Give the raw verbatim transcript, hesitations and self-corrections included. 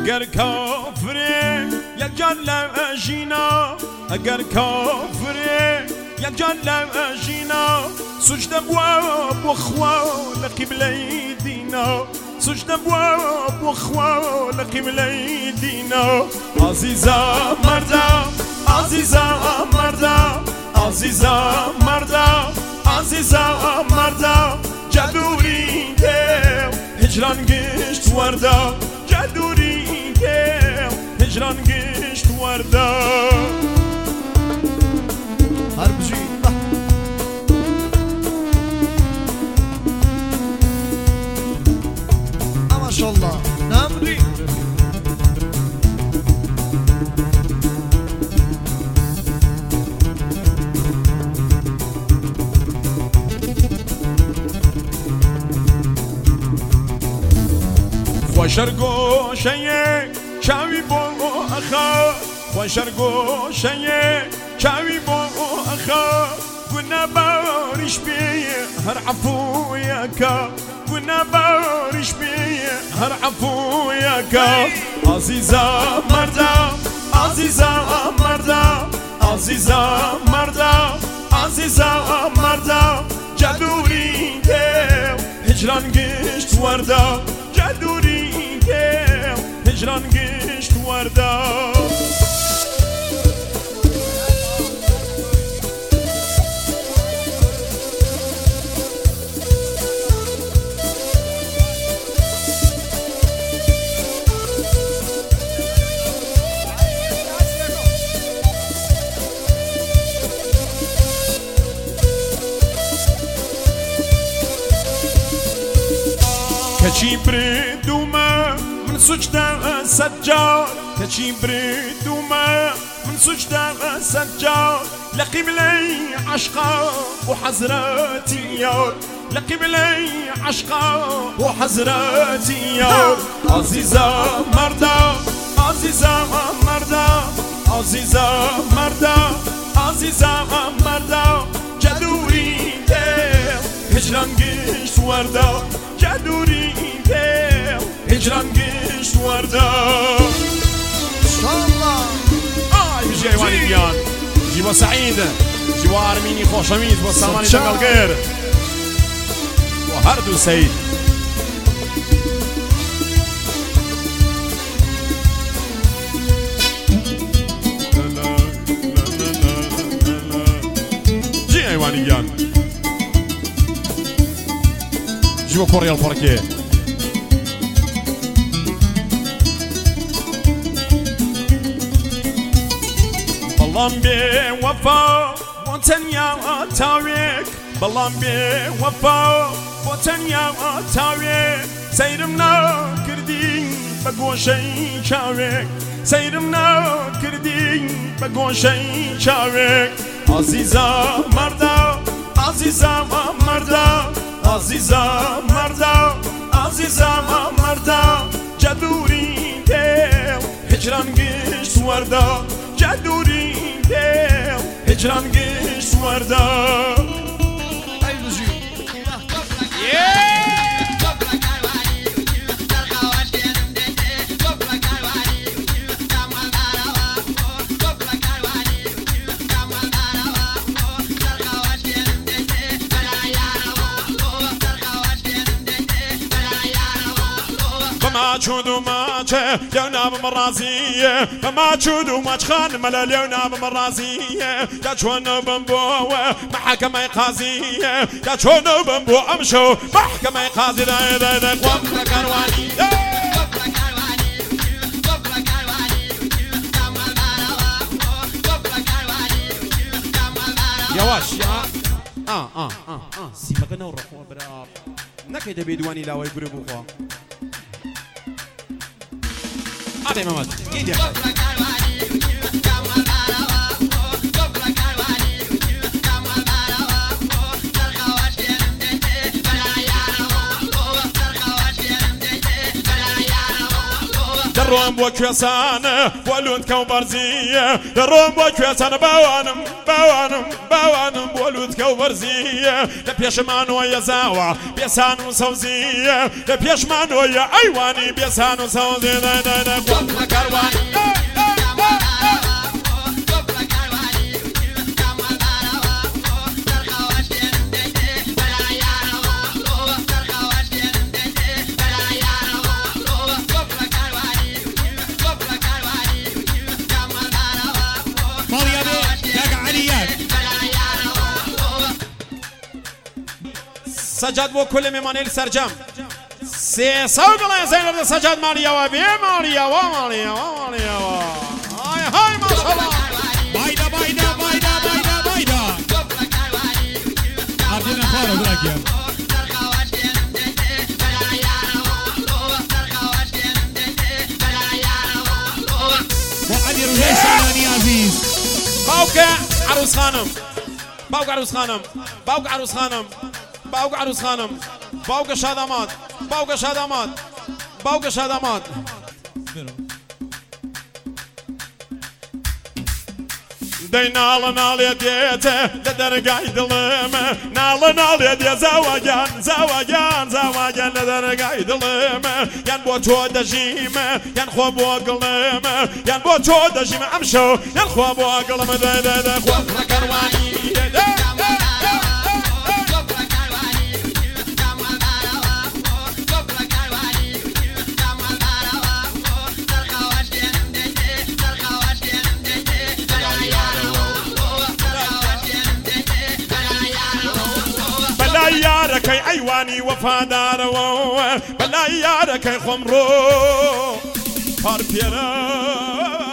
اگر کافره یک جان لجینا اگر کافره یک جان لجینا سجده بوا بخوا لقبله دینا سجده بوا بخوا لقبله دینا عزیزا مردا عزیزا مردا عزیزا مردا عزیزا مردا جدوری دل هجران گشت وردا جدوری دل هجران گشت وردا هربجي ما شاء الله نمري خوشرگو شیه چاوی بو اخا خوشرگو شیه چاوی بو اخا قلنا بارش بي هر عفو ياكا قلنا بارش بي هر عفو ياكا عزيزا مردا عزيزا مردا عزيزا مردا عزيزا مردا جدوري دل هجران گشت وردا جدوري دل هجران گشت وردا كشي بردوما من سجدة سجاد كشي بردوما من سجدة سجاد لقيم لي عشقا وحزراتي يا لقيم لي عشقا وحزراتي يا عزيزة مردا عزيزة مردا عزيزة مردا عزيزة مردا جدوري دل هجران گشت وردا جدوري دل هجران گشت وردا الله آي بجيواني بيان جيبا سعيد جيبا أرميني خوشميد وساماني شغل غير وهردو سيد جيواني بيان جيبا كوريا البركة بلان بي وفا وتنيا تاويك بلان بي وفا وتنيا تاويك سيرمنا كردين بقوشي شاويك سيرمنا كردين بقوشي شاويك عزيزا مردا عزيزا مردا عزيزا مردا عزيزا مردا جدوري دل هجران گشت وردا جدوري دل هجران گشت وردا ما تشودو ما تش يونا بمرازية ما تشودو ما تخان ملل يونا بمرازية يا تشونو بمبو محكمة قاضية يا تشونو بمبو أمشو محكمة قاضي دا دا دا قوم كرواني يا واش يا اه اه اه اه سي مكانو رخوا برا نكيد بيدواني لا ويقربو خوا أعطي مامات إيدي يا أخي دروم بوكيسان ولون كوبرزية دروم بوكيسان بوانم باوانم باوانم بولود كو برزية لبيش مانويا زاوة بيسانو سوزية لبيش مانويا أيواني بيسانو سوزية دا دا دا قوم كرواني سجاد بو كل ميمانيل سرجم سي صوت الله زينب سجاد ماليا وبي ماليا وماليا وماليا هاي هاي ما شاء الله بايدا بايدا بايدا بايدا بايدا عارفين فارو دراكيا وعلي رجاي سلاني عزيز باوكا عروس خانم باوكا عروس خانم باوكا عروس خانم باوك عروس خانم باوك شادامات باوك شادامات باوك شادامات دي نال نال يديته لدرجاي دلمه نال نال يدي زواجان زواجان زواجان لدرجاي دلمه ين بو تو دجيمه ين خو بو قلمه ين بو تو دجيمه امشو ين خو بو قلمه دا دا دا خو كرواني بلا يارك ايواني وفادار بلا يارك خمرو كاربيرا